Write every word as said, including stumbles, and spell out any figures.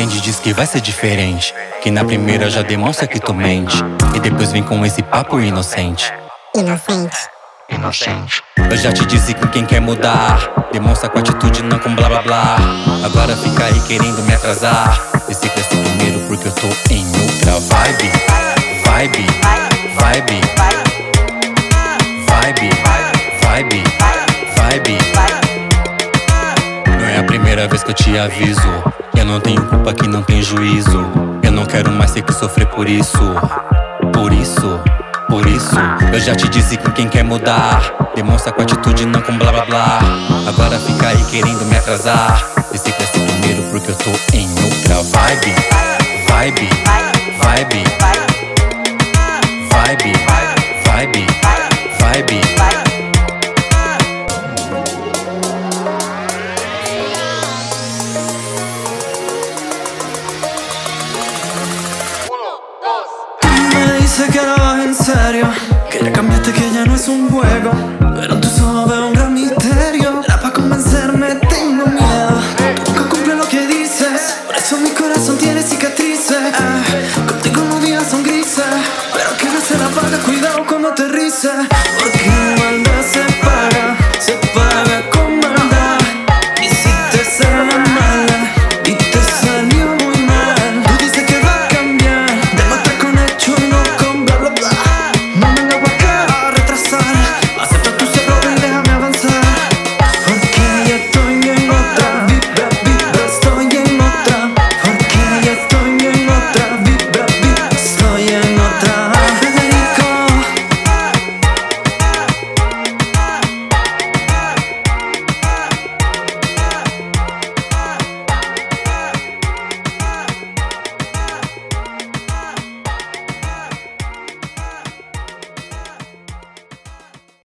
entende e diz que vai ser diferente, que na primeira já demonstra que tu mente, e depois vem com esse papo inocente. Inocente. Inocente. Eu já te disse com quem quer mudar, demonstra com atitude, não com blá blá blá. Agora fica aí querendo me atrasar. Esse cresce primeiro porque eu tô em outra vibe. Vibe, vibe, vibe, vibe, vibe. Não é a primeira vez que eu te aviso. Eu não tenho culpa que não tem juízo. Eu não quero mais ter que sofrer por isso. Por isso, por isso. Eu já te disse com quem quer mudar, demonstra com atitude, não com blá blá blá. Agora fica aí querendo me atrasar. Esse cresce primeiro porque eu tô em outra vibe. Vibe, vibe, vibe, vibe, vibe. Me dice que lo vas en serio, que ya cambiaste, que ya no es un juego, pero en tus ojos veo un gran misterio. Era pa' convencerme, tengo miedo. Tú nunca cumples lo que dices, por eso mi corazón tiene cicatrices. Ah, contigo los días son grises, pero que no se la paga, cuidado cuando aterrices, porque